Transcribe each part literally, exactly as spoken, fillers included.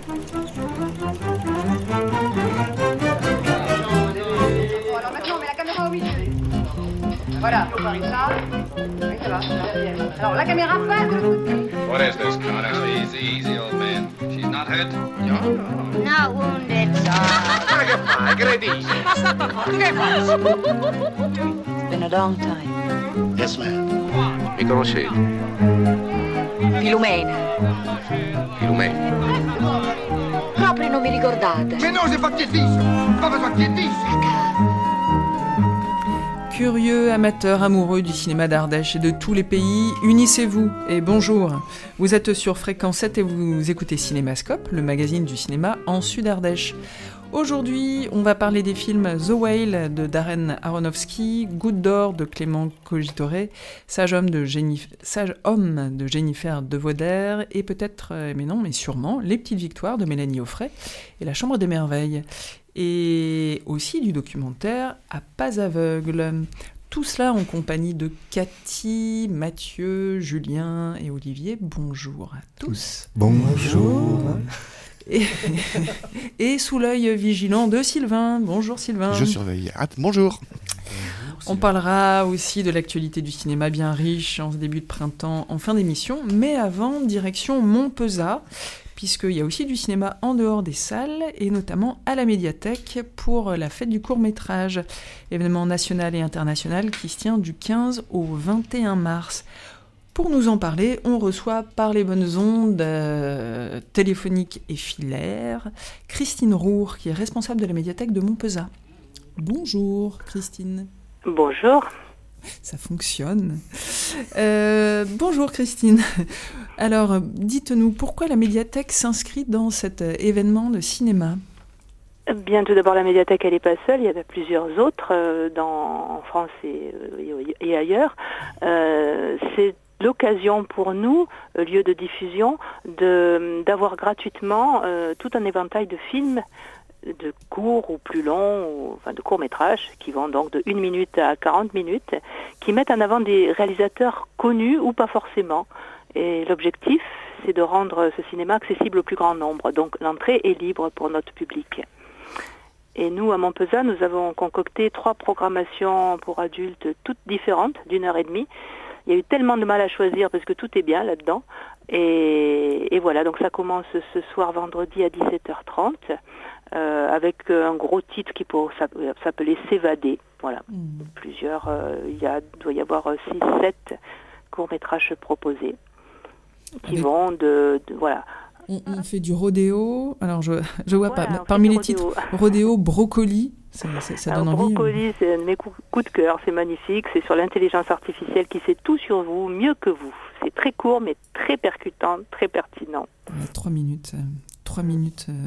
Alors maintenant, on met la caméra au milieu. Voilà, ça. Oui, ça va. Alors, la caméra passe. What is this, Connor? Easy, easy, old man. She's not hurt? No, no. Not wounded, sir. Ma che fai? Credi? Ma sta qua, tu che fai? It's been a long time. Yes, ma'am. Mi conoscete? Filumena. Filumena. Proprio non mi ricordate. Ma non si fa che dice? Come fa che dice? Curieux, amateurs, amoureux du cinéma d'Ardèche et de tous les pays, unissez-vous et bonjour. Vous êtes sur Fréquence sept et vous écoutez Cinémascope, le magazine du cinéma en Sud-Ardèche. Aujourd'hui, on va parler des films The Whale de Darren Aronofsky, Goutte d'or de Clément Cogitore, Sage homme de, Jennifer, Sage homme de Jennifer Devauder et peut-être, mais non, mais sûrement, Les Petites Victoires de Mélanie Offray et La Chambre des Merveilles. Et aussi du documentaire À pas aveugle. Tout cela en compagnie de Cathy, Mathieu, Julien et Olivier. Bonjour à tous. Bonjour. Et, et sous l'œil vigilant de Sylvain. Bonjour Sylvain. Je surveille. Ah, bonjour. On parlera aussi de l'actualité du cinéma bien riche en ce début de printemps, en fin d'émission. Mais avant, direction Montpezat, puisqu'il y a aussi du cinéma en dehors des salles, et notamment à la médiathèque pour la fête du court-métrage, événement national et international qui se tient du quinze au vingt et un mars. Pour nous en parler, on reçoit par les bonnes ondes euh, téléphoniques et filaires Christine Roure, qui est responsable de la médiathèque de Montpezat. Bonjour Christine. Bonjour. Ça fonctionne. Euh, bonjour Christine. Alors, dites-nous, pourquoi la médiathèque s'inscrit dans cet événement de cinéma ? Bien, tout d'abord, la médiathèque, elle n'est pas seule. Il y en a plusieurs autres euh, dans, en France et, euh, et ailleurs. Euh, c'est l'occasion pour nous, euh, lieu de diffusion, de, d'avoir gratuitement euh, tout un éventail de films de courts ou plus longs, ou, enfin de courts-métrages, qui vont donc de une minute à quarante minutes, qui mettent en avant des réalisateurs connus ou pas forcément. Et l'objectif, c'est de rendre ce cinéma accessible au plus grand nombre. Donc l'entrée est libre pour notre public. Et nous, à Montpezat, nous avons concocté trois programmations pour adultes, toutes différentes, d'une heure et demie. Il y a eu tellement de mal à choisir parce que tout est bien là-dedans. Et, et voilà, donc ça commence ce soir vendredi à dix-sept heures trente euh, avec un gros titre qui peut s'appeler S'évader. Voilà, mmh. plusieurs, euh, il y a, doit y avoir six sept courts-métrages proposés qui avec... vont de, de voilà. On, on fait du rodéo, alors je je vois voilà, pas, parmi les titres, rodéo, brocoli, ça, ça, ça donne alors, envie. Brocoli, euh... c'est un de mes coups, coups de cœur, c'est magnifique, c'est sur l'intelligence artificielle qui sait tout sur vous, mieux que vous. C'est très court, mais très percutant, très pertinent. Ouais, trois minutes, euh, trois minutes euh,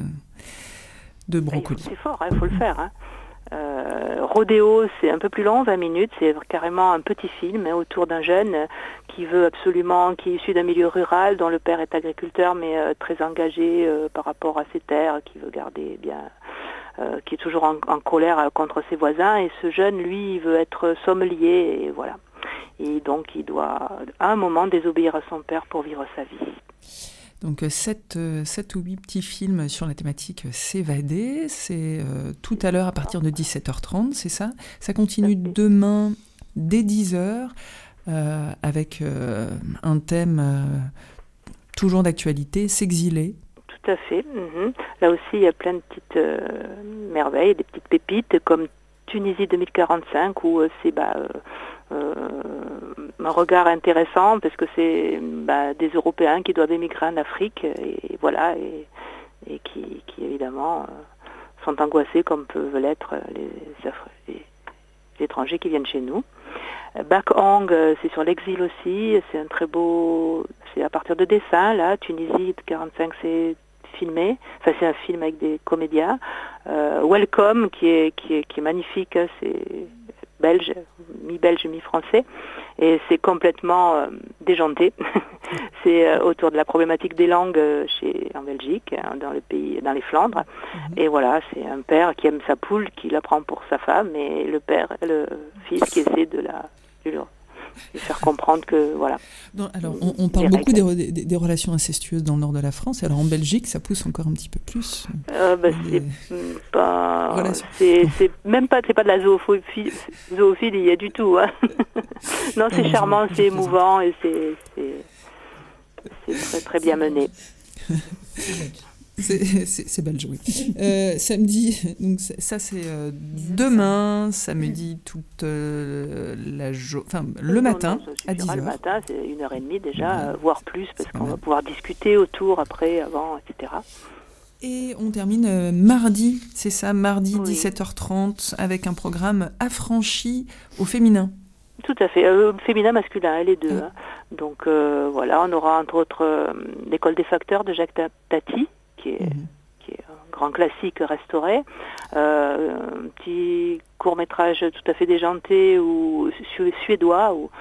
de brocoli. C'est fort, il hein, faut le faire. Hein. Euh, Rodéo, c'est un peu plus long, vingt minutes, c'est carrément un petit film hein, autour d'un jeune euh, qui veut absolument, qui est issu d'un milieu rural, dont le père est agriculteur, mais euh, très engagé euh, par rapport à ses terres, qui veut garder bien, euh, qui est toujours en, en colère euh, contre ses voisins, et ce jeune, lui, il veut être sommelier, et voilà. Et donc, il doit, à un moment, désobéir à son père pour vivre sa vie. Donc, sept, sept ou huit petits films sur la thématique S'évader. C'est euh, tout à l'heure à partir de dix-sept heures trente, c'est ça ? Ça continue demain dès dix heures euh, avec euh, un thème euh, toujours d'actualité, s'exiler. Tout à fait. Mmh. Là aussi, il y a plein de petites euh, merveilles, des petites pépites comme Tunisie deux mille quarante-cinq où euh, c'est... Bah, euh, Euh, un regard intéressant parce que c'est bah, des Européens qui doivent émigrer en Afrique et, et voilà et, et qui, qui évidemment euh, sont angoissés comme peuvent l'être les, les, les étrangers qui viennent chez nous. Bac Hong, c'est sur l'exil aussi, c'est un très beau, c'est à partir de dessins là. Tunisie quarante-cinq, c'est filmé, enfin c'est un film avec des comédiens. Euh, Welcome qui est qui est qui est magnifique, c'est belge, mi-belge, mi-français, et c'est complètement euh, déjanté. C'est euh, autour de la problématique des langues euh, chez, en Belgique, hein, dans le pays, dans les Flandres. Mm-hmm. Et voilà, c'est un père qui aime sa poule, qui la prend pour sa femme, et le père, le fils qui essaie de la, de, et faire comprendre que voilà. Non, alors, on, on parle Des beaucoup des, des, des relations incestueuses dans le nord de la France. Alors, en Belgique, ça pousse encore un petit peu plus. Euh, bah, Les- c'est pas, Relations. c'est, c'est même pas, c'est pas de la zoophilie, zoophilie, il y a du tout. Hein. non, c'est Non, charmant, je- je c'est plaisante. émouvant et c'est, c'est, c'est très très bien mené. C'est, c'est, c'est belge, oui. Euh, samedi, donc c'est- ça c'est euh, demain, samedi, toute euh, la journée, enfin le Non, matin non, ça à dix suffira. Le heures. matin, c'est une heure et demie déjà, Ouais. euh, voire plus, parce C'est pas qu'on va mal. pouvoir discuter autour, après, avant, et cetera. Et on termine euh, mardi, c'est ça, mardi Oui. dix-sept heures trente, avec un programme affranchi au féminin. Tout à fait, euh, féminin, masculin, les deux. Ah. hein. Donc euh, voilà, on aura entre autres euh, l'école des facteurs de Jacques Ta- Tati, qui est, Mhm. qui est un grand classique restauré, euh, un petit court-métrage tout à fait déjanté ou su- suédois où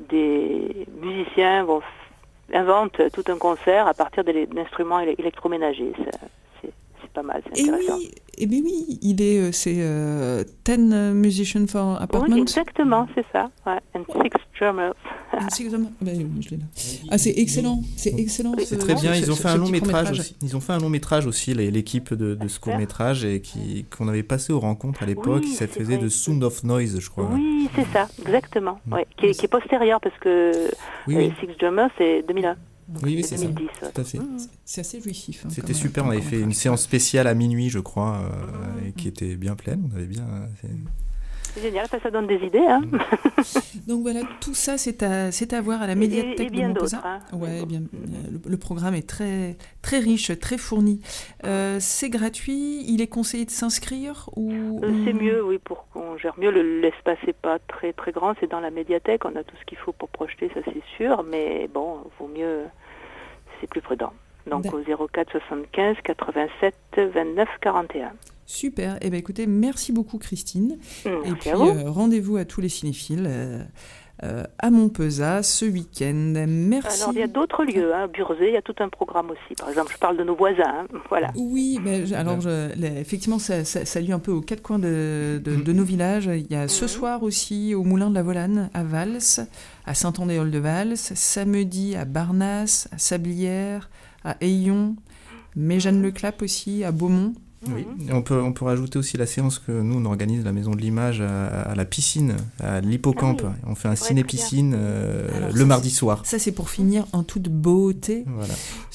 des musiciens vont f- inventent tout un concert à partir de d'instruments éle- électroménagers. Ça, C'est c'est pas mal, c'est Et intéressant. oui, et bien oui, il est, euh, c'est euh, ten Musicians for Apartment. Oui, exactement, c'est ça. Ouais. And Six Drummers. Ah, c'est exactement- ah, ben, oui, je l'ai là. Ah, c'est excellent, c'est excellent. Oui, C'est ce- très bien, ce- ils ont ce- fait ce un long petit métrage court-métrage. aussi. Ils ont fait un long métrage aussi, les- l'équipe de, de ce Super. court métrage et qui qu'on avait passé aux rencontres à l'époque. Oui, ça c'est faisait vrai. de Sound of Noise, je crois. Oui, c'est ça, exactement. Mm. Ouais. Qui, est, qui est postérieur parce que Oui, euh, oui, Six Drummers, c'est deux mille un. oui, oui, c'est ça. deux mille dix. ouais. Tout à fait. Mm. C'est assez jouissif. hein, C'était comme- super. comme On avait fait une court-métrage. séance spéciale à minuit, je crois, euh, et qui était bien pleine. On avait bien. euh, c'est- C'est génial, ça, ça donne des idées. Hein. Donc voilà, tout ça, c'est à, c'est à voir à la Et- médiathèque et bien de d'autres. Montpezat. Hein. Ouais, Mais bien, bon. euh, le, le programme est très, très riche, très fourni. Euh, c'est gratuit, il est conseillé de s'inscrire ou Euh, c'est ou- mieux, oui, pour qu'on gère mieux. Le- L'espace n'est pas très très grand, c'est dans la médiathèque. On a tout ce qu'il faut pour projeter, ça c'est sûr. Mais bon, vaut mieux, c'est plus prudent. Donc D'accord. au zéro quatre soixante-quinze quatre-vingt-sept vingt-neuf quarante et un. Super. Eh ben écoutez, merci beaucoup Christine. Et Merci puis à vous. euh, rendez-vous à tous les cinéphiles euh, euh, à Montpezat ce week-end. Merci. Alors il y a d'autres lieux, hein. Burzet, il y a tout un programme aussi. Par exemple, je parle de nos voisins. hein. Voilà. Oui, mais je- alors je- les- effectivement, ça, ça, ça lie un peu aux quatre coins de, de, de nos villages. Il y a ce Mhm. soir aussi au Moulin de la Volane à Vals, à Saint-Andéol-de-Vals, samedi à Barnas, à Sablières, à Aillon, Méjeanne-le-Clap aussi, à Beaumont. Oui. Et on peut on peut rajouter aussi la séance que nous on organise à la Maison de l'Image à, à la piscine, à l'hippocampe. Ah oui. On fait un Ouais, ciné très bien. piscine euh, Alors, le ça, mardi soir. Ça, c'est pour finir en toute beauté Voilà.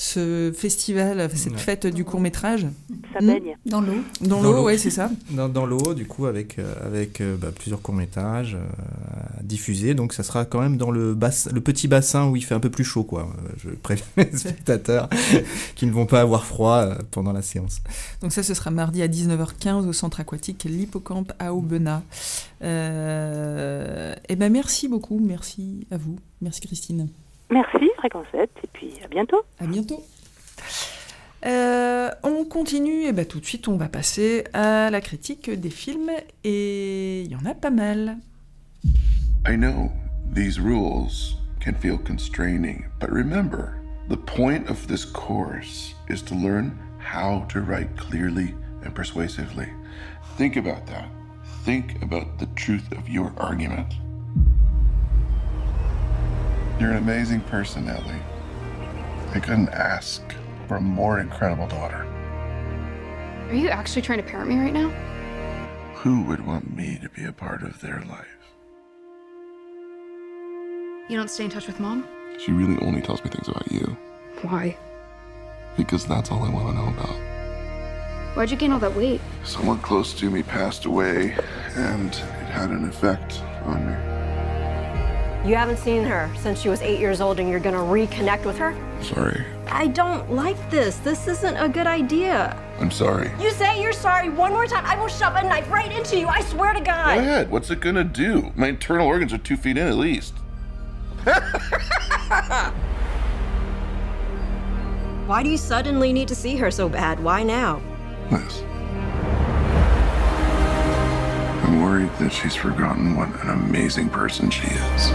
ce festival, cette Ouais. fête du court-métrage. Ça Hmm. baigne. Dans l'eau. Dans Dans l'eau, l'eau. ouais, c'est ça. Dans, dans l'eau, du coup, avec, euh, avec euh, bah, plusieurs courts-métrages euh, à diffuser. Donc, ça sera quand même dans le, bass, le petit bassin où il fait un peu plus chaud, quoi. Euh, Je préviens les spectateurs qui ne vont pas avoir froid euh, pendant la séance. Donc ça, ce sera mardi à dix-neuf heures quinze au centre aquatique l'Hippocampe à Aubenas. Euh, eh ben merci beaucoup, merci à vous, merci Christine. Merci, Fréquencette, et puis à bientôt. À bientôt. Euh, on continue, et ben tout de suite on va passer à la critique des films et il y en a pas mal. I know these rules can feel constraining, but remember, the point of this course is to learn how to write clearly and persuasively. Think about that. Think about the truth of your argument. You're an amazing person, Ellie. I couldn't ask for a more incredible daughter. Are you actually trying to parent me right now? Who would want me to be a part of their life? You don't stay in touch with Mom? She really only tells me things about you, Why? because that's all I want to know about. Why'd you gain all that weight? Someone close to me passed away, and it had an effect on me. You haven't seen her since she was eight years old and you're gonna reconnect with her? Sorry. I don't like this. This isn't a good idea. I'm sorry. You say you're sorry one more time, I will shove a knife right into you, I swear to Go God. ahead. What's it gonna do? My internal organs are two feet in at least. Why do you suddenly need to see her so bad? Why now? Liz. I'm worried that she's forgotten what an amazing person she is.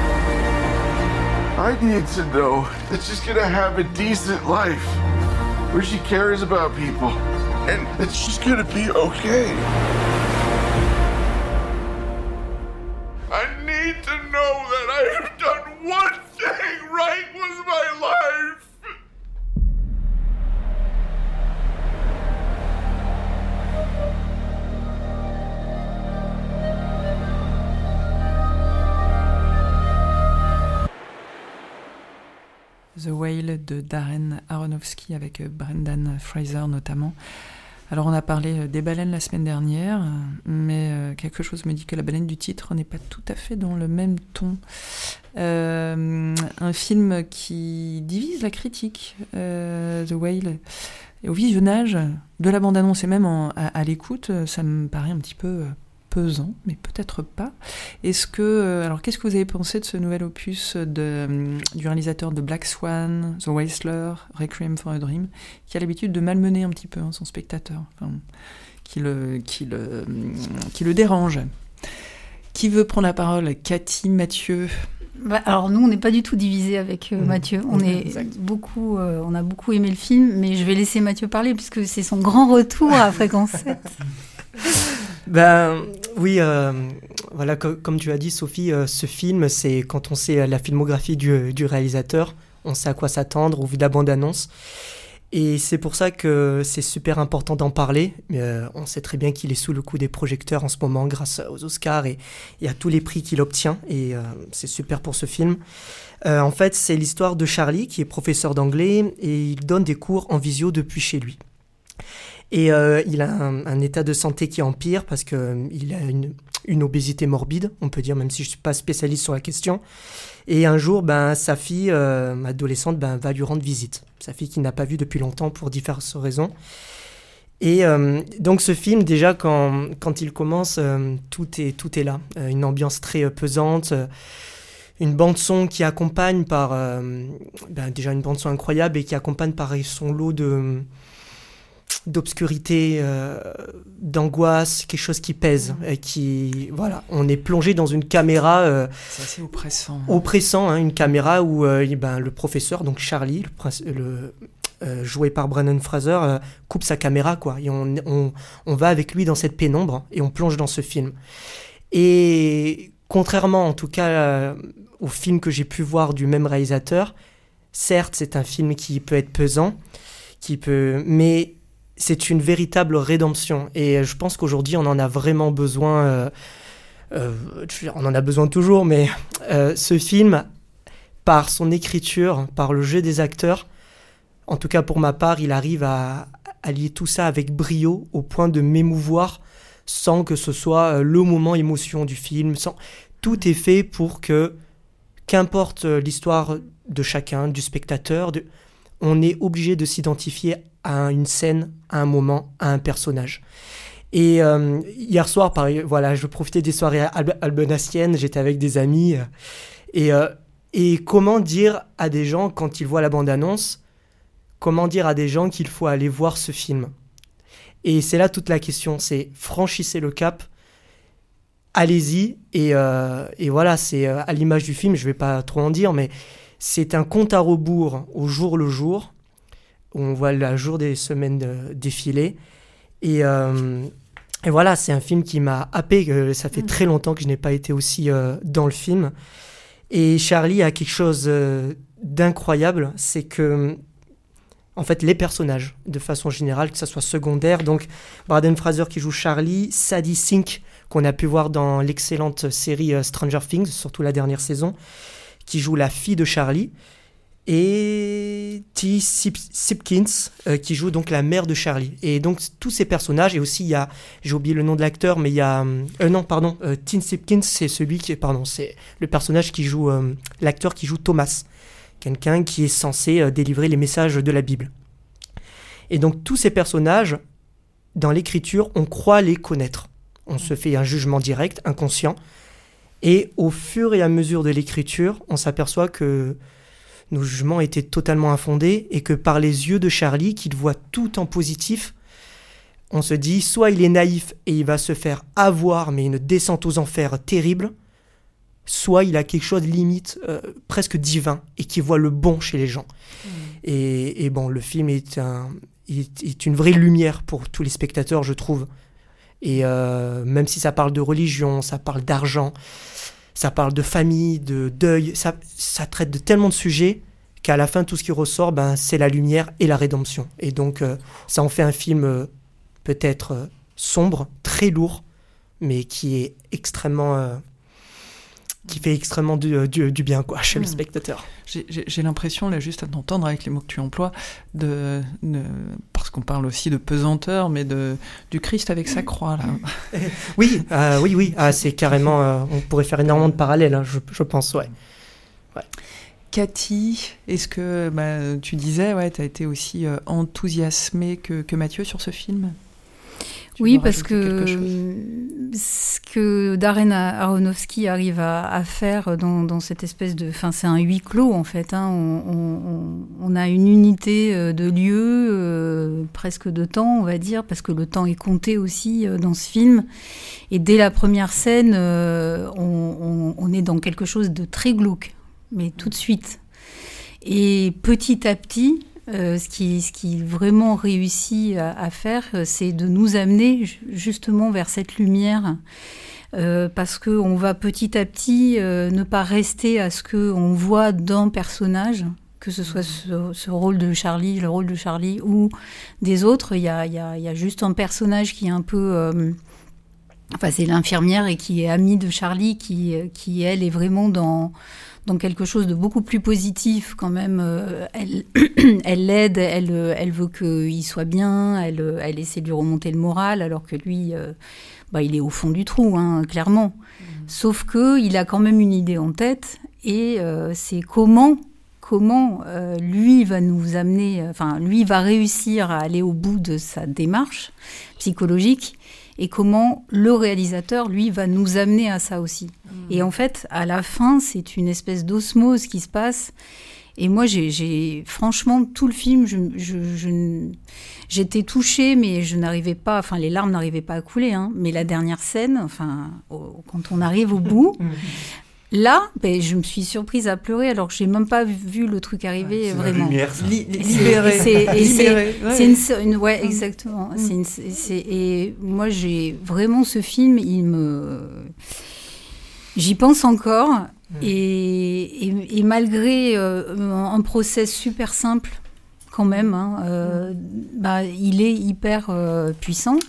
I need to know that she's gonna have a decent life where she cares about people and that she's gonna be okay. I need to know that I've done one thing right with my life. The Whale de Darren Aronofsky avec Brendan Fraser notamment. Alors on a parlé des baleines la semaine dernière, mais quelque chose me dit que la baleine du titre n'est pas tout à fait dans le même ton. Euh, un film qui divise la critique, euh, The Whale. Et au visionnage de la bande-annonce et même en, à, à l'écoute, ça me paraît un petit peu pesant, mais peut-être pas. Est-ce que, alors qu'est-ce que vous avez pensé de ce nouvel opus de, du réalisateur de Black Swan, The Whistler, Requiem for a Dream, qui a l'habitude de malmener un petit peu hein, son spectateur, enfin, qui, le, qui, le, qui le dérange. Qui veut prendre la parole? Cathy, Mathieu? Bah, alors nous, on n'est pas du tout divisés avec euh, mmh. Mathieu. On, est exact. beaucoup, euh, on a beaucoup aimé le film, mais je vais laisser Mathieu parler puisque c'est son grand retour à Fréquence sept. Ben oui, euh, voilà, co- comme tu as dit, Sophie, euh, ce film, c'est quand on sait la filmographie du, du réalisateur, on sait à quoi s'attendre au vu de la bande-annonce. Et c'est pour ça que c'est super important d'en parler. Euh, on sait très bien qu'il est sous le coup des projecteurs en ce moment grâce aux Oscars et, et à tous les prix qu'il obtient. Et euh, c'est super pour ce film. Euh, en fait, c'est l'histoire de Charlie qui est professeur d'anglais et il donne des cours en visio depuis chez lui. Et euh, il a un, un état de santé qui empire parce qu'il euh, a une, une obésité morbide, on peut dire, même si je ne suis pas spécialiste sur la question. Et un jour, ben, sa fille, euh, adolescente, ben, va lui rendre visite. Sa fille qu'il n'a pas vue depuis longtemps pour diverses raisons. Et euh, donc ce film, déjà, quand, quand il commence, euh, tout, est, tout est là. Euh, une ambiance très euh, pesante, euh, une bande-son qui accompagne par... Euh, ben, déjà une bande-son incroyable et qui accompagne par son lot de... d'obscurité, euh, d'angoisse, quelque chose qui pèse, et qui, voilà, on est plongé dans une caméra... Euh, c'est assez oppressant. Oppressant, hein, une caméra où euh, ben, le professeur, donc Charlie, le, le, euh, joué par Brendan Fraser, euh, coupe sa caméra, quoi, et on, on, on va avec lui dans cette pénombre, et on plonge dans ce film. Et contrairement, en tout cas, euh, au film que j'ai pu voir du même réalisateur, certes, c'est un film qui peut être pesant, qui peut... mais c'est une véritable rédemption et je pense qu'aujourd'hui on en a vraiment besoin, euh, euh, on en a besoin toujours, mais euh, ce film, par son écriture, par le jeu des acteurs, en tout cas pour ma part, il arrive à, à lier tout ça avec brio au point de m'émouvoir sans que ce soit le moment émotion du film. Sans... Tout est fait pour que, qu'importe l'histoire de chacun, du spectateur, de... on est obligé de s'identifier à une scène, à un moment, à un personnage. Et euh, hier soir, par, voilà, je profitais des soirées alb- albenaciennes, j'étais avec des amis. Euh, et, euh, et comment dire à des gens, quand ils voient la bande-annonce, comment dire à des gens qu'il faut aller voir ce film? Et c'est là toute la question, c'est franchissez le cap, allez-y. Et, euh, et voilà, c'est euh, à l'image du film, je ne vais pas trop en dire, mais c'est un compte à rebours au jour le jour, où on voit le jour des semaines de, défiler. Et, euh, et voilà, c'est un film qui m'a happé. Euh, ça fait mmh. très longtemps que je n'ai pas été aussi euh, dans le film. Et Charlie a quelque chose euh, d'incroyable, c'est que, en fait, les personnages, de façon générale, que ça soit secondaire, donc Brendan Fraser qui joue Charlie, Sadie Sink, qu'on a pu voir dans l'excellente série euh, Stranger Things, surtout la dernière saison, qui joue la fille de Charlie, et T. Simpkins, euh, qui joue donc la mère de Charlie. Et donc, tous ces personnages, et aussi, il y a, j'ai oublié le nom de l'acteur, mais il y a... Euh, non, pardon, euh, T. Simpkins, c'est celui qui... Pardon, c'est le personnage qui joue... Euh, l'acteur qui joue Thomas, quelqu'un qui est censé euh, délivrer les messages de la Bible. Et donc, tous ces personnages, dans l'écriture, on croit les connaître. On se fait un jugement direct, inconscient. Et au fur et à mesure de l'écriture, on s'aperçoit que nos jugements étaient totalement infondés et que par les yeux de Charlie, qu'il voit tout en positif, on se dit soit il est naïf et il va se faire avoir, mais une descente aux enfers terrible, soit il a quelque chose limite, euh, presque divin, et qui voit le bon chez les gens. Mmh. Et, et bon, le film est, un, est, est une vraie lumière pour tous les spectateurs, je trouve. Et euh, même si ça parle de religion, ça parle d'argent, ça parle de famille, de deuil, ça, ça traite de tellement de sujets qu'à la fin, tout ce qui ressort, ben, c'est la lumière et la rédemption. Et donc, euh, ça en fait un film euh, peut-être euh, sombre, très lourd, mais qui est extrêmement... Euh, qui fait extrêmement du, du, du bien quoi, chez mmh. le spectateur. J'ai, j'ai, j'ai l'impression, là, juste à t'entendre avec les mots que tu emploies, de, de, parce qu'on parle aussi de pesanteur, mais de, du Christ avec sa croix, là. oui, euh, oui, oui, ah, c'est carrément... Euh, on pourrait faire énormément de parallèles, hein, je, je pense, ouais. ouais. Cathy, est-ce que bah, tu disais, ouais, tu as été aussi euh, enthousiasmée que, que Mathieu sur ce film ? Tu oui, parce que ce que Darren Aronofsky arrive à, à faire dans, dans cette espèce de... Enfin, c'est un huis clos, en fait. Hein. On, on, on a une unité de lieu, euh, presque de temps, on va dire, parce que le temps est compté aussi euh, dans ce film. Et dès la première scène, euh, on, on, on est dans quelque chose de très glauque, mais tout de suite. Et petit à petit... Euh, ce qui, ce qui vraiment réussit à, à faire, c'est de nous amener justement vers cette lumière, euh, parce qu'on va petit à petit euh, ne pas rester à ce qu'on voit d'un personnage, que ce soit ce, ce rôle de Charlie, le rôle de Charlie ou des autres. Il y a, il y a, il y a juste un personnage qui est un peu... Euh, enfin, c'est l'infirmière et qui est amie de Charlie, qui, qui elle, est vraiment dans... dans quelque chose de beaucoup plus positif quand même. Euh, elle, elle l'aide, elle, elle veut qu'il soit bien, elle, elle essaie de lui remonter le moral, alors que lui, euh, bah, il est au fond du trou, hein, clairement. Mmh. Sauf qu'il a quand même une idée en tête, et euh, c'est comment, comment euh, lui va nous amener, enfin, lui va réussir à aller au bout de sa démarche psychologique, et comment le réalisateur, lui, va nous amener à ça aussi. Mmh. Et en fait, à la fin, c'est une espèce d'osmose qui se passe. Et moi, j'ai, j'ai franchement, tout le film, je, je, je, j'étais touchée, mais je n'arrivais pas, enfin, les larmes n'arrivaient pas à couler. Hein, mais la dernière scène, enfin, au, quand on arrive au bout... Là, ben, je me suis surprise à pleurer alors que j'ai même pas vu le truc arriver, ouais, vraiment. La lumière, ça. Li- libéré. C'est, et c'est, libéré. Ouais. c'est une, une, ouais, exactement. Mm. C'est une, c'est, et moi, j'ai vraiment ce film, il me, j'y pense encore, mm. et, et, et malgré euh, un process super simple, quand même, hein, euh, mm. bah, il est hyper euh, puissant.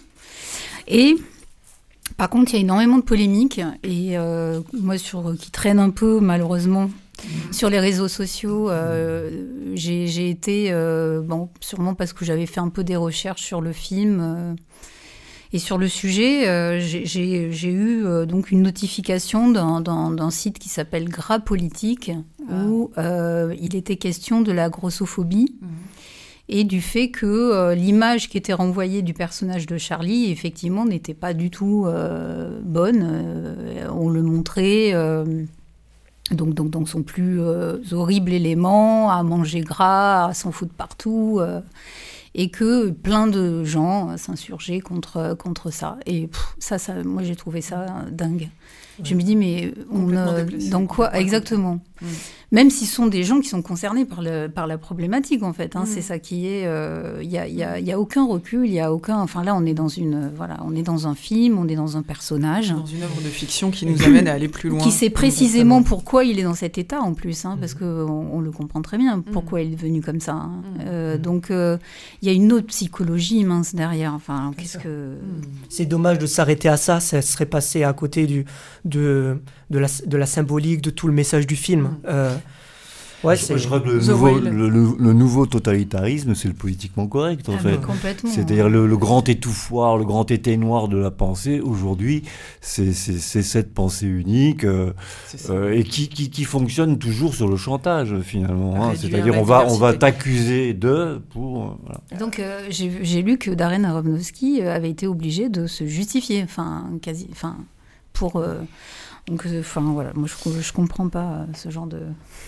Et par contre, il y a énormément de polémiques, et euh, moi, sur, qui traîne un peu, malheureusement, mmh. sur les réseaux sociaux. Euh, j'ai, j'ai été, euh, bon, sûrement parce que j'avais fait un peu des recherches sur le film euh, et sur le sujet, euh, j'ai, j'ai, j'ai eu euh, donc une notification d'un, d'un, d'un site qui s'appelle Gras Politique, ah. où euh, il était question de la grossophobie. Mmh. Et du fait que euh, l'image qui était renvoyée du personnage de Charlie, effectivement, n'était pas du tout euh, bonne. Euh, on le montrait euh, donc, donc, dans son plus euh, horrible élément, à manger gras, à s'en foutre partout, euh, et que plein de gens s'insurgeaient contre, contre ça. Et pff, ça, ça, moi, j'ai trouvé ça dingue. Ouais. Je me dis, mais on, euh, dans quoi exactement mmh. Même s'ils sont des gens qui sont concernés par, le, par la problématique, en fait. Hein, mmh. C'est ça qui est... Il euh, n'y a, y a, y a aucun recul, il y a aucun... Enfin, là, on est, dans une, voilà, on est dans un film, on est dans un personnage. Dans une œuvre de fiction qui nous amène à aller plus loin. Qui sait précisément pourquoi il est dans cet état, en plus, hein, mmh. parce qu'on on le comprend très bien, pourquoi mmh. il est devenu comme ça. Hein. Mmh. Euh, donc, il euh, y a une autre psychologie immense derrière. Enfin, qu'est-ce que... Mmh. C'est dommage de s'arrêter à ça, ça serait passé à côté du... De, de, la, de la symbolique, de tout le message du film. Mmh. Euh, ouais, je, c'est... je crois que le nouveau, le, le, le nouveau totalitarisme, c'est le politiquement correct, en ah fait. Complètement. C'est-à-dire le, le grand étouffoir, le grand éteignoir de la pensée, aujourd'hui, c'est, c'est, c'est cette pensée unique euh, euh, et qui, qui, qui fonctionne toujours sur le chantage, finalement. Hein. C'est-à-dire on va, on va t'accuser de... pour euh, voilà. Donc, euh, j'ai, j'ai lu que Darren Aronofsky avait été obligé de se justifier, enfin, quasi... Enfin, pour euh, donc enfin euh, voilà, moi je je comprends pas euh, ce genre de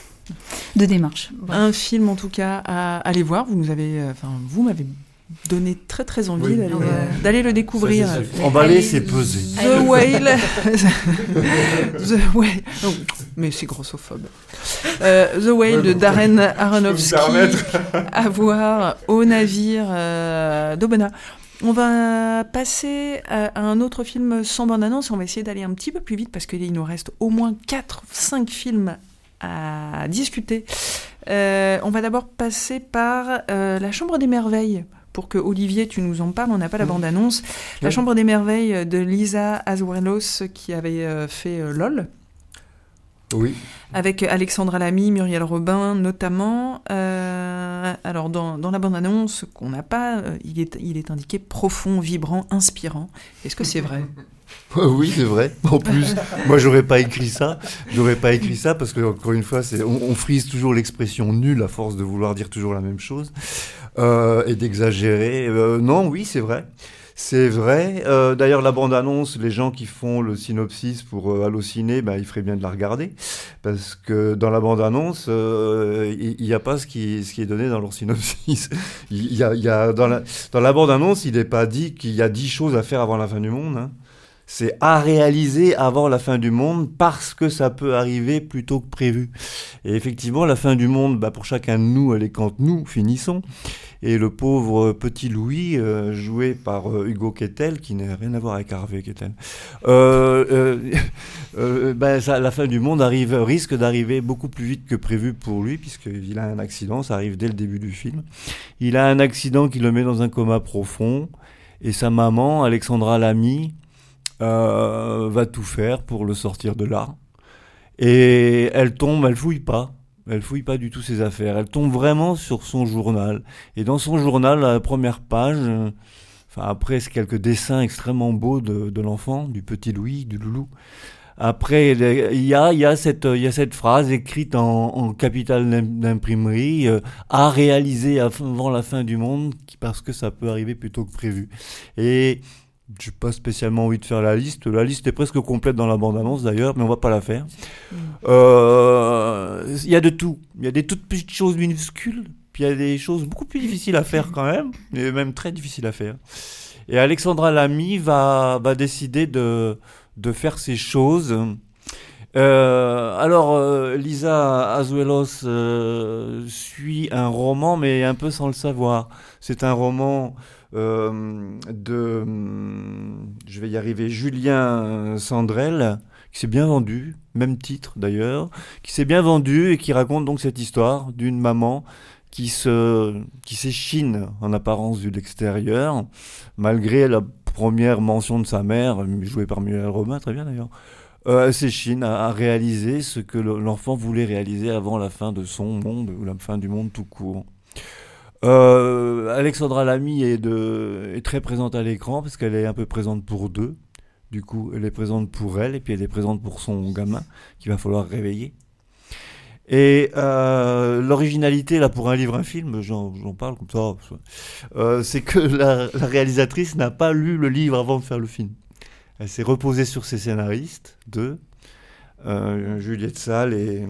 de démarche. Voilà. Un film en tout cas à aller voir. Vous nous avez, enfin euh, vous m'avez donné très très envie oui. d'aller, euh, d'aller le découvrir. Ça, c'est Emballer, c'est peser. The Whale. The Whale. Oh, mais c'est grossophobe. Euh, The Whale de Darren Aronofsky. À voir au navire euh, d'Aubenas. On va passer à, à un autre film sans bande-annonce. On va essayer d'aller un petit peu plus vite parce qu'il nous reste au moins quatre cinq films à discuter. Euh, on va d'abord passer par euh, La Chambre des Merveilles. Pour que Olivier, tu nous en parles, on n'a pas la bande-annonce. La oui. Chambre des Merveilles de Lisa Azuelos qui avait euh, fait euh, LOL. Oui. Avec Alexandra Lamy, Muriel Robin notamment. Euh, alors dans, dans la bande-annonce qu'on n'a pas, euh, il, est, il est indiqué profond, vibrant, inspirant. Est-ce que c'est vrai ? Oui, c'est vrai. En plus, moi, j'aurais pas écrit ça. J'aurais pas écrit ça parce que, encore une fois, c'est, on, on frise toujours l'expression nulle à force de vouloir dire toujours la même chose euh, et d'exagérer. Euh, non, oui, c'est vrai. C'est vrai. Euh, d'ailleurs, la bande-annonce, les gens qui font le synopsis pour euh, Allociné, bah, ils feraient bien de la regarder parce que dans la bande-annonce, euh, il n'y a pas ce qui, ce qui est donné dans leur synopsis. Il y a, il y a dans la, dans la bande-annonce, il n'est pas dit qu'il y a dix choses à faire avant la fin du monde. Hein. C'est à réaliser avant la fin du monde parce que ça peut arriver plus tôt que prévu. Et effectivement, la fin du monde, bah, pour chacun de nous, elle est quand nous finissons. Et le pauvre petit Louis, euh, joué par euh, Hugo Kettel, qui n'a rien à voir avec Harvey Kettel, euh, euh, euh, bah, ça, la fin du monde arrive, risque d'arriver beaucoup plus vite que prévu pour lui, puisqu'il a un accident, ça arrive dès le début du film. Il a un accident qui le met dans un coma profond, et sa maman, Alexandra Lamy, Euh, va tout faire pour le sortir de là. Et elle tombe, elle fouille pas. Elle fouille pas du tout ses affaires. Elle tombe vraiment sur son journal. Et dans son journal, à la première page, euh, enfin après quelques dessins extrêmement beaux de, de l'enfant, du petit Louis, du loulou. Après, il y a, il y a cette, il y a cette phrase écrite en, en capitale d'imprimerie, euh, à réaliser avant la fin du monde, parce que ça peut arriver plus tôt que prévu. Et je n'ai pas spécialement envie de faire la liste. La liste est presque complète dans la bande-annonce d'ailleurs, mais on ne va pas la faire. Il mmh. euh, y a de tout. Il y a des toutes petites choses minuscules, puis il y a des choses beaucoup plus difficiles à faire quand même, et même très difficiles à faire. Et Alexandra Lamy va, va décider de, de faire ces choses. Euh, alors, euh, Lisa Azuelos euh, suit un roman, mais un peu sans le savoir. C'est un roman... Euh, de, je vais y arriver, Julien Sandrel, qui s'est bien vendu, même titre d'ailleurs, qui s'est bien vendu et qui raconte donc cette histoire d'une maman qui se, qui s'échine en apparence vu de l'extérieur, malgré la première mention de sa mère, jouée par Muriel Robin, très bien d'ailleurs. Euh, elle s'échine à, à réaliser ce que le, l'enfant voulait réaliser avant la fin de son monde, ou la fin du monde tout court. Euh, Alexandra Lamy est, de, est très présente à l'écran parce qu'elle est un peu présente pour deux. Du coup, elle est présente pour elle et puis elle est présente pour son gamin qu'il va falloir réveiller. Et euh, l'originalité, là, pour un livre, un film, j'en, j'en parle comme ça, euh, c'est que la, la réalisatrice n'a pas lu le livre avant de faire le film. Elle s'est reposée sur ses scénaristes, deux, euh, Juliette Salle et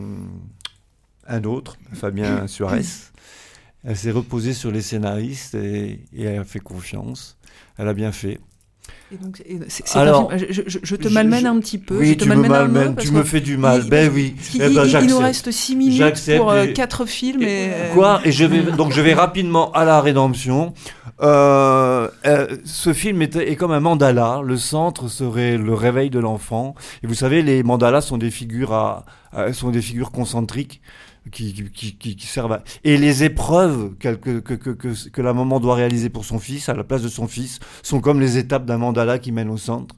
un autre, Fabien Suarez. Elle s'est reposée sur les scénaristes et, et elle a fait confiance. Elle a bien fait. Et donc, c'est, c'est Alors, un film, je, je, je te malmène je, un petit peu. Oui, je te tu me malmènes, tu me fais du mal. Il, ben oui. Il, eh ben, il, il nous reste six minutes j'accepte pour euh, quatre films. Et, et, quoi Et je vais donc je vais rapidement à la rédemption. Euh, euh, ce film est, est comme un mandala. Le centre serait le réveil de l'enfant. Et vous savez, les mandalas sont des figures à, à sont des figures concentriques. Qui, qui, qui, qui servent à... Et les épreuves que, que, que, que, que la maman doit réaliser pour son fils, à la place de son fils, sont comme les étapes d'un mandala qui mène au centre.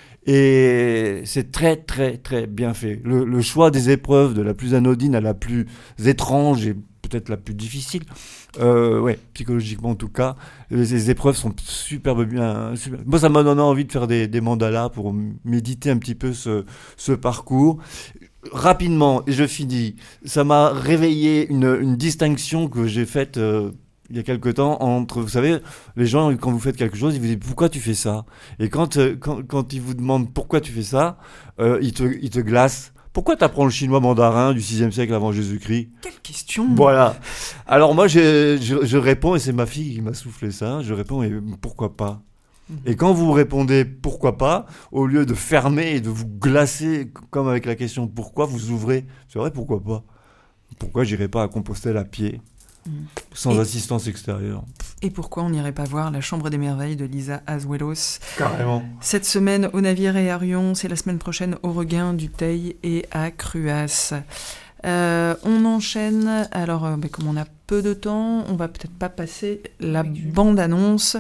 Et c'est très, très, très bien fait. Le, le choix des épreuves, de la plus anodine à la plus étrange et peut-être la plus difficile, euh, ouais, psychologiquement en tout cas, les, les épreuves sont superbes bien. Super... Moi, ça m'a donné envie de faire des, des mandalas pour méditer un petit peu ce, ce parcours. Rapidement, et je finis, ça m'a réveillé une, une distinction que j'ai faite euh, il y a quelque temps entre, vous savez, les gens, quand vous faites quelque chose, ils vous disent « Pourquoi tu fais ça ?» Et quand, euh, quand, quand ils vous demandent « Pourquoi tu fais ça euh, ?» ils, te, ils te glacent. « Pourquoi tu apprends le chinois mandarin du sixième siècle avant Jésus-Christ ?» Quelle question. Voilà. Alors moi, je, je, je réponds, et c'est ma fille qui m'a soufflé ça, je réponds « Et pourquoi pas ?» Et quand vous répondez « pourquoi pas », au lieu de fermer et de vous glacer, comme avec la question « pourquoi », vous ouvrez. C'est vrai, pourquoi pas ? Pourquoi j'irai pas à Compostelle à pied ? Sans Et... assistance extérieure. Et pourquoi on n'irait pas voir La Chambre des Merveilles de Lisa Azuelos? Carrément. Cette semaine au Navire et à Rion, c'est la semaine prochaine au Regain, du Teil et à Cruas. Euh, on enchaîne, alors euh, bah, comme on a peu de temps, on va peut-être pas passer la bande-annonce.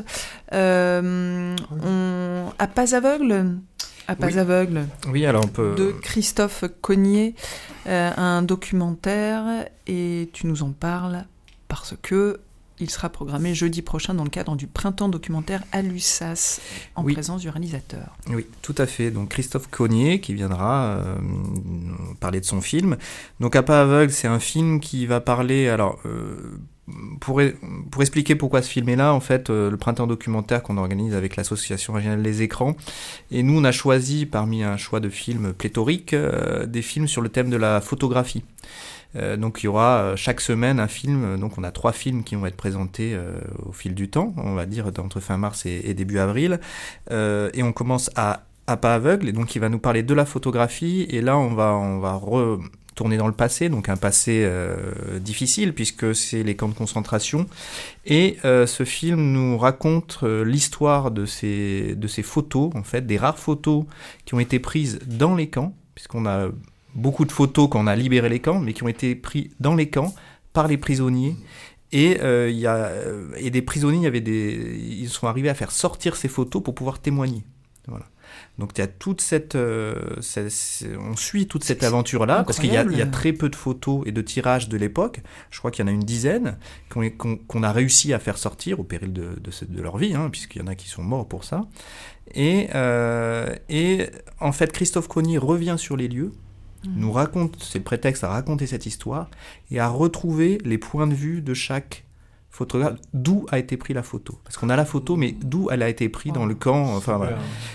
Euh, on... À Pas aveugle À Pas oui. aveugle. Oui, alors on peut... De Christophe Cognier, euh, un documentaire, et tu nous en parles parce que il sera programmé jeudi prochain dans le cadre du printemps documentaire à Lussas, en oui. présence du réalisateur. Oui, tout à fait. Donc Christophe Cognier qui viendra euh, parler de son film. Donc À Pas aveugle, c'est un film qui va parler... Alors, euh, pour, pour expliquer pourquoi ce film est là, en fait, euh, le printemps documentaire qu'on organise avec l'association régionale Les Écrans, et nous on a choisi parmi un choix de films pléthoriques euh, des films sur le thème de la photographie. Euh, donc il y aura euh, chaque semaine un film, donc on a trois films qui vont être présentés euh, au fil du temps, on va dire entre fin mars et, et début avril, euh, et on commence à, à Pas aveugle, et donc il va nous parler de la photographie, et là on va, on va retourner dans le passé, donc un passé euh, difficile puisque c'est les camps de concentration, et euh, ce film nous raconte euh, l'histoire de ces, de ces photos, en fait, des rares photos qui ont été prises dans les camps, puisqu'on a beaucoup de photos quand on a libéré les camps, mais qui ont été pris dans les camps par les prisonniers. Et, euh, y a, et des prisonniers, il y avait des, ils sont arrivés à faire sortir ces photos pour pouvoir témoigner. Voilà. Donc il y a toute cette, euh, cette, cette on suit toute cette aventure-là, parce qu'il y a, il y a très peu de photos et de tirages de l'époque. Je crois qu'il y en a une dizaine qu'on, qu'on, qu'on a réussi à faire sortir au péril de, de, de leur vie, hein, puisqu'il y en a qui sont morts pour ça. Et, euh, et en fait, Christophe Cognier revient sur les lieux, nous raconte, c'est le prétexte à raconter cette histoire et à retrouver les points de vue de chaque photographe, d'où a été prise la photo. Parce qu'on a la photo, mais d'où elle a été prise dans le camp. Enfin, voilà.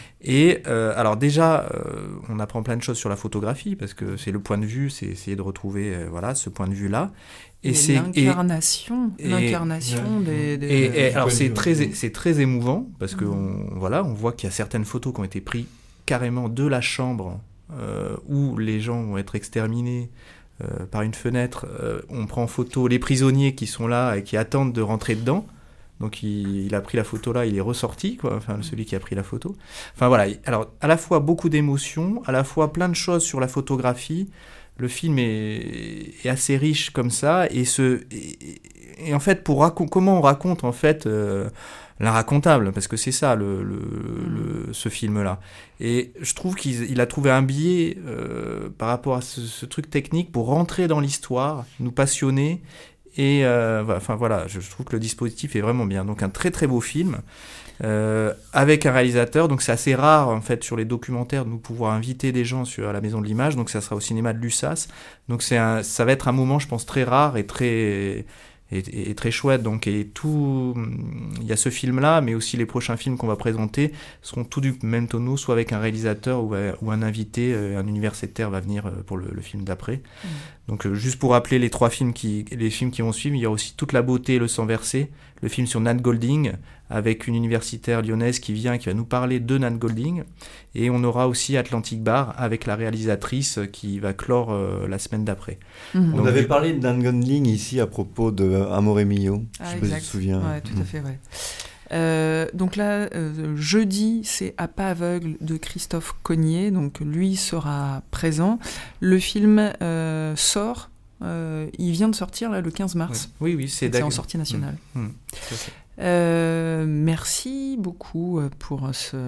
Et euh, alors déjà, euh, on apprend plein de choses sur la photographie, parce que c'est le point de vue, c'est essayer de retrouver euh, voilà, ce point de vue-là. Et, et c'est l'incarnation, et, l'incarnation et, des... des... Et, et alors c'est très, c'est très émouvant, parce qu'on mmh. voilà, on voit qu'il y a certaines photos qui ont été prises carrément de la chambre Euh, où les gens vont être exterminés euh, par une fenêtre. Euh, on prend en photo les prisonniers qui sont là et qui attendent de rentrer dedans. Donc il, il a pris la photo là, il est ressorti, quoi. Enfin, celui qui a pris la photo. Enfin voilà, alors à la fois beaucoup d'émotions, à la fois plein de choses sur la photographie. Le film est, est assez riche comme ça, et, ce, et, et en fait, pour raco- comment on raconte en fait euh, l'inracontable, parce que c'est ça le, le, le, ce film-là. Et je trouve qu'il il a trouvé un biais euh, par rapport à ce, ce truc technique pour rentrer dans l'histoire, nous passionner. Et euh, enfin voilà, je trouve que le dispositif est vraiment bien. Donc un très très beau film euh, avec un réalisateur. Donc c'est assez rare en fait sur les documentaires de nous pouvoir inviter des gens sur à la Maison de l'Image. Donc ça sera au cinéma de Lussas. Donc c'est un, ça va être un moment, je pense, très rare et très et, et, et très chouette. Donc et tout, il y a ce film là, mais aussi les prochains films qu'on va présenter seront tous du même tonneau, soit avec un réalisateur ou, ou un invité, un universitaire va venir pour le, le film d'après. Mmh. Donc euh, juste pour rappeler les trois films qui, les films qui vont suivre, il y a aussi Toute la beauté et le sang versé, le film sur Nat Golding, avec une universitaire lyonnaise qui vient, qui va nous parler de Nat Golding, et on aura aussi Atlantic Bar avec la réalisatrice qui va clore euh, la semaine d'après. Mmh. Donc, on avait parlé de Nat Golding ici à propos de Amore Mio, ah, je sais pas si tu te souviens. Ouais, tout mmh. à fait, ouais. Euh, donc là, euh, jeudi, c'est À pas aveugle de Christophe Cognier, donc lui sera présent. Le film euh, sort, euh, il vient de sortir là, le quinze mars. Oui, oui, c'est, c'est en sortie nationale. Mmh. Mmh. Euh, merci beaucoup pour ce,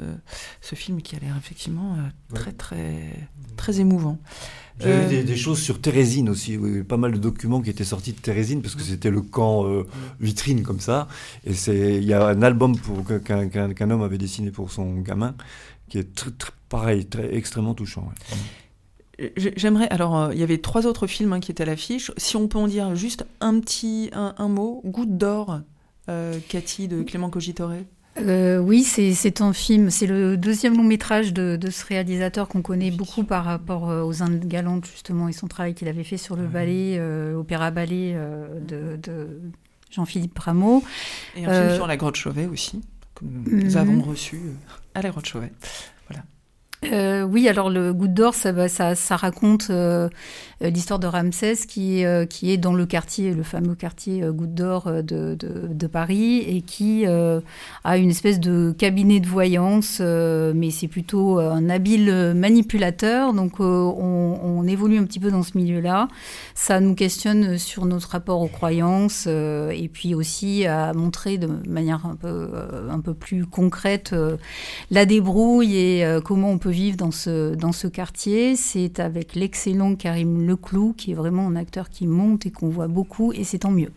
ce film qui a l'air effectivement très, ouais. très, très émouvant. J'avais euh... des, des choses sur Thérésine aussi, oui, pas mal de documents qui étaient sortis de Thérésine, parce que c'était le camp euh, vitrine comme ça, et il y a un album pour, qu'un, qu'un, qu'un homme avait dessiné pour son gamin, qui est très, très, pareil, très, extrêmement touchant. Ouais. J'aimerais, alors il euh, y avait trois autres films hein, qui étaient à l'affiche, si on peut en dire juste un petit, un, un mot, Goutte d'or, euh, Cathy de Clément Cogitore. Euh, oui, c'est, c'est un film, c'est le deuxième long métrage de, de ce réalisateur qu'on connaît beaucoup par rapport aux Indes galantes, justement, et son travail qu'il avait fait sur le ballet, euh, opéra-ballet euh, de, de Jean-Philippe Rameau. Et un euh, film sur la Grotte Chauvet aussi, que nous mm-hmm. avons reçu à la Grotte Chauvet. Voilà. Euh, oui, alors le Goutte d'Or, ça, ça, ça raconte euh, l'histoire de Ramsès qui, euh, qui est dans le quartier, le fameux quartier euh, Goutte d'Or de, de, de Paris, et qui euh, a une espèce de cabinet de voyance, euh, mais c'est plutôt un habile manipulateur. Donc euh, on, on évolue un petit peu dans ce milieu-là. Ça nous questionne sur notre rapport aux croyances, euh, et puis aussi à montrer de manière un peu, euh, un peu plus concrète euh, la débrouille et euh, comment on peut vivre dans ce, dans ce quartier. C'est avec l'excellent Karim Leclou, qui est vraiment un acteur qui monte et qu'on voit beaucoup, et c'est tant mieux.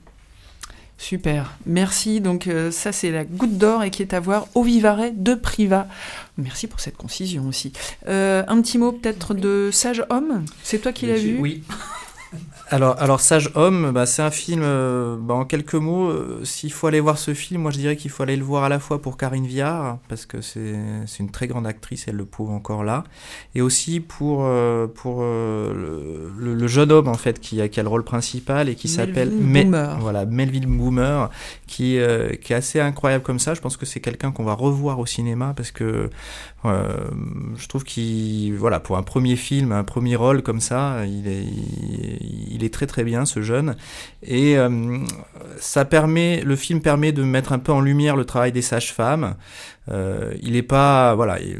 Super, merci. Donc euh, ça, c'est la Goutte d'Or et qui est à voir au Vivarais de Privas. Merci pour cette concision aussi. Euh, un petit mot peut-être de Sage Homme. C'est toi qui l'as vu ? Oui. Alors, alors Sage Homme, bah, c'est un film, euh, bah, en quelques mots, euh, s'il faut aller voir ce film, moi je dirais qu'il faut aller le voir à la fois pour Karine Viard, parce que c'est, c'est une très grande actrice, elle le prouve encore là, et aussi pour, euh, pour euh, le, le jeune homme en fait qui a, qui a le rôle principal et qui Melville s'appelle Boomer. Me- voilà, Melville Boomer, qui, euh, qui est assez incroyable comme ça. Je pense que c'est quelqu'un qu'on va revoir au cinéma, parce que euh, je trouve qu'il, voilà, pour un premier film, un premier rôle comme ça, il est, il, il est très très bien, ce jeune, et euh, ça permet, le film permet de mettre un peu en lumière le travail des sages-femmes. Euh, il est pas, voilà, il,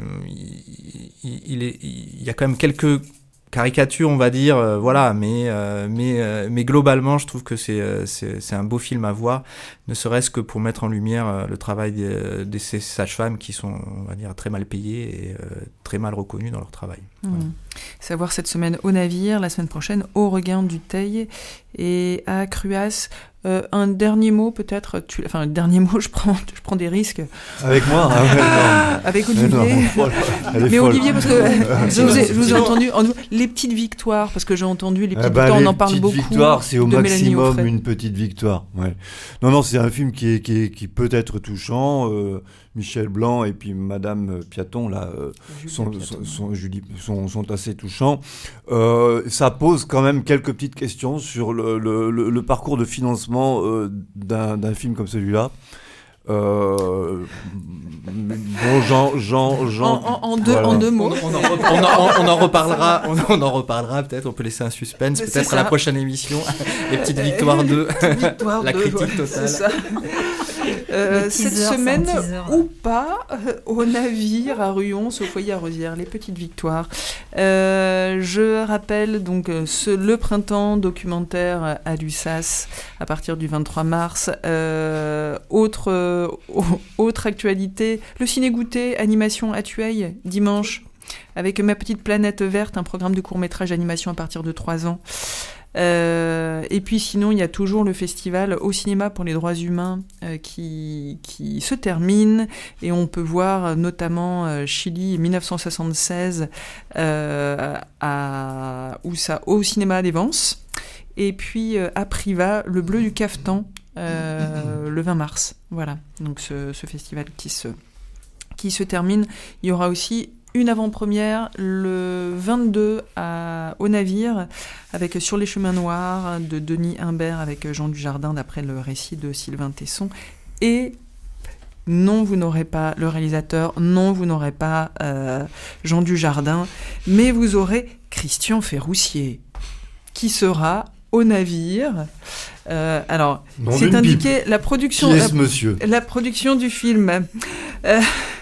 il, il, est, il y a quand même quelques caricature, on va dire, euh, voilà, mais euh, mais euh, mais globalement, je trouve que c'est euh, c'est c'est un beau film à voir, ne serait-ce que pour mettre en lumière euh, le travail des, de ces sages-femmes qui sont, on va dire, très mal payées et euh, très mal reconnues dans leur travail. Mmh. Voilà. Savoir cette semaine au Navire, la semaine prochaine au Regain du Teil et à Cruas. Euh, un dernier mot peut-être, tu... enfin un dernier mot, je prends, je prends des risques. Avec moi, ah ouais, non. Avec Olivier. Non, mais folle. Olivier, parce que je vous ai, je vous ai entendu, en, les petites victoires, parce que j'ai entendu les petites eh ben, victoires, les on en parle beaucoup. Les petites victoires, c'est au maximum Offray. Une petite victoire. Ouais. Non, non, c'est un film qui, est, qui, est, qui peut être touchant. Euh, Michel Blanc et puis Madame Piaton là euh, sont, sont, sont, Julie, sont, sont assez touchants. Euh, ça pose quand même quelques petites questions sur le, le, le, le parcours de financement euh, d'un, d'un film comme celui-là. Euh, bon, Jean, Jean, Jean. En, en, en, deux, voilà. en deux mots. On, on, en, on, en, on en reparlera. On, on en reparlera peut-être. On peut laisser un suspense. C'est peut-être ça. à la prochaine émission. Les petites victoires de victoire la de, critique ouais, totale. C'est ça. Euh, teaser, cette semaine teaser, ou pas euh, au Navire à Ruon, au foyer à Rosières, les petites victoires. Euh, je rappelle donc ce, le printemps documentaire à l'U S A S à partir du vingt-trois mars. Euh, autre, euh, autre actualité, le ciné-goûter animation à Tueil dimanche avec Ma Petite Planète Verte, un programme de court-métrage animation à partir de trois ans. Euh, et puis sinon, il y a toujours le festival au cinéma pour les droits humains euh, qui, qui se termine, et on peut voir notamment euh, Chili dix-neuf cent soixante-seize euh, à, où ça, au cinéma d'Evance, et puis euh, à Privas, Le Bleu du Cafetan euh, le vingt mars. Voilà, donc ce, ce festival qui se, qui se termine. Il y aura aussi une avant-première le vingt-deux à, au Navire avec Sur les chemins noirs de Denis Imbert avec Jean Dujardin d'après le récit de Sylvain Tesson. Et non, vous n'aurez pas le réalisateur, non, vous n'aurez pas euh, Jean Dujardin, mais vous aurez Christian Ferroussier qui sera au Navire. Euh, alors, Non, c'est indiqué la production, Qui est ce la, monsieur la production du film. Euh,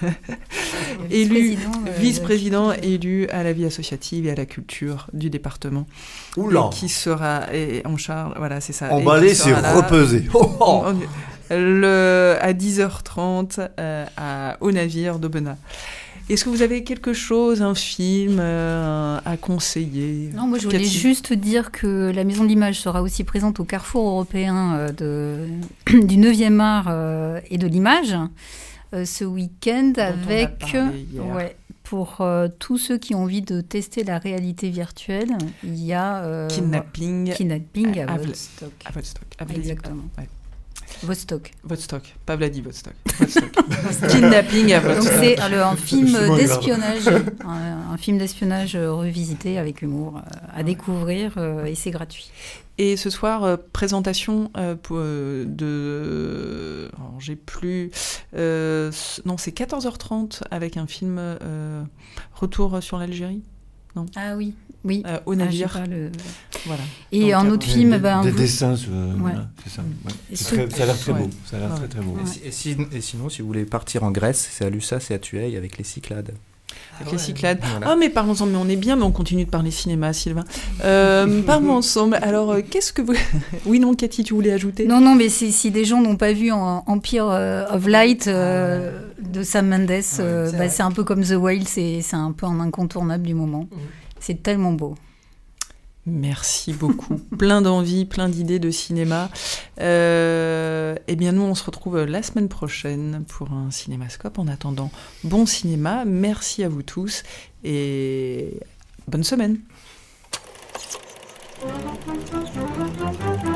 élu Vice-président, euh, vice-président élu à la vie associative et à la culture du département. Oula. Et qui sera et en charge, voilà, c'est ça. Emballé, Et qui sera c'est là, repesé. Oh, oh. Le, à dix heures trente euh, à, au Navire d'Aubenas. Est-ce que vous avez quelque chose, un film euh, à conseiller? Non, moi je voulais Cathy. juste dire que la Maison de l'Image sera aussi présente au Carrefour européen euh, de, du neuvième art euh, et de l'image euh, ce week-end Dont on a avec, parlé hier. ouais, pour euh, tous ceux qui ont envie de tester la réalité virtuelle, il y a euh, Kidnapping, Kidnapping à, à, Woodstock. à Woodstock. À Woodstock. Exactement. Ouais. Vostok. Vostok, pas Vladivostok. Vostok. Kidnapping à Vostok. Donc c'est alors, un film d'espionnage, un, un film d'espionnage revisité avec humour euh, à découvrir euh, et c'est gratuit. Et ce soir, euh, présentation euh, pour, euh, de... Alors, j'ai plus... Euh, non, c'est quatorze heures trente avec un film euh, Retour sur l'Algérie. Non. Ah oui, oui. Euh, au navire. Ah, le... Voilà. Et donc, un autre film, des, ben, des vous... dessins, ce... ouais. voilà, c'est ça. Ouais. C'est ce... très, ça a l'air très beau. Ouais. Ça a l'air ouais. très très beau. Ouais. Et, si, et, si, et sinon, si vous voulez partir en Grèce, c'est à Lussa, c'est à Tueil avec les Cyclades. Avec Ah les ouais. Cyclades. Voilà. Oh, mais parlons ensemble, mais on est bien, mais on continue de parler cinéma, Sylvain. Euh, parlons ensemble. Alors, euh, qu'est-ce que vous... Oui, non, Cathy, tu voulais ajouter ? Non, non, mais si, si des gens n'ont pas vu en, Empire of Light euh, de Sam Mendes, euh, c'est, bah, vrai. c'est un peu comme The Whale, c'est, c'est un peu un incontournable du moment. Mmh. C'est tellement beau. Merci beaucoup. Plein d'envie, plein d'idées de cinéma. Euh, eh bien, nous, on se retrouve la semaine prochaine pour un Cinémascope. En attendant, bon cinéma. Merci à vous tous et bonne semaine. Thank you.